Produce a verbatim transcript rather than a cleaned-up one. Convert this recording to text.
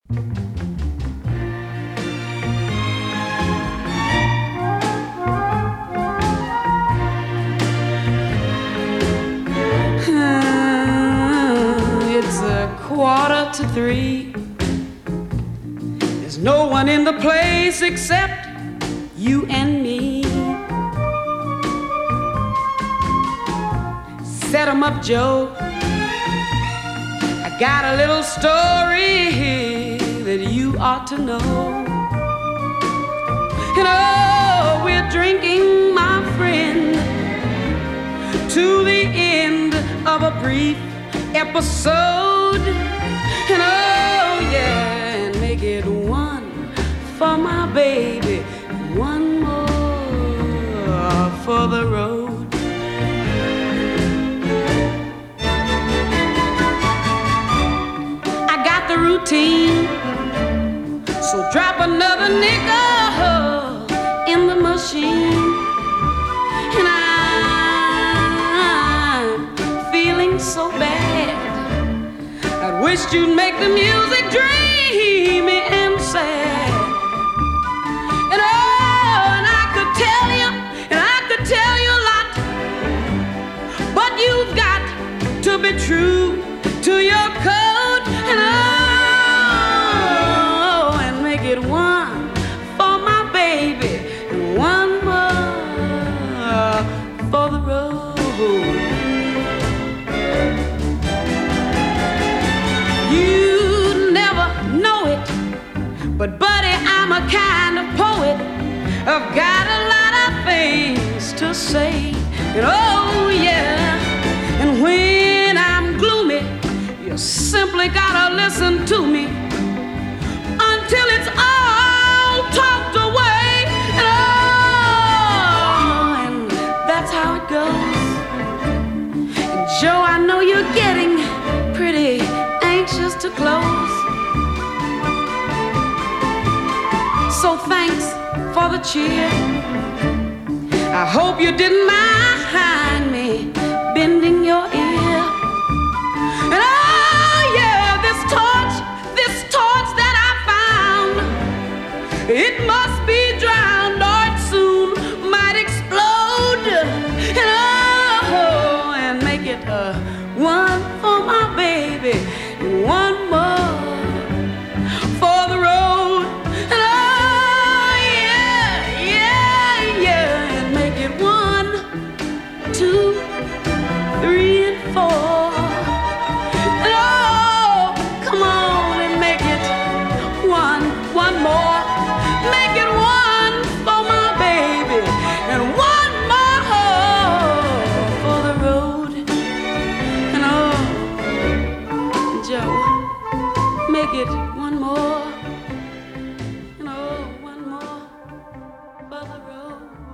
It's a quarter to three. There's no one in the place except you and me. Set 'em up, Joe. I got a little story that you ought to know. And oh, we're drinking, my friend, to the end of a brief episode. And oh yeah, and make it one for my baby, one more for the road. I got the routine, so drop another nickel in the machine. And I'm feeling so bad, I wished you'd make the music dreamy and sad. And oh, and I could tell you, and I could tell you a lot, but you've got to be true to your code. And oh, and make it one for my baby, and one more for the road. But buddy, I'm a kind of poet. I've got a lot of things to say. And oh yeah, and when I'm gloomy, you simply gotta listen to me until it's all talked away. And oh, and that's how it goes. And Joe, I know you're getting pretty anxious to close. So thanks for the cheer. I hope you didn't mind me bending your ear. And oh yeah, this torch, this torch that I found, it must be drowned or it soon might explode. And oh, and make it uh, one for my baby and one more for the road. It one more, and oh, one more for the road.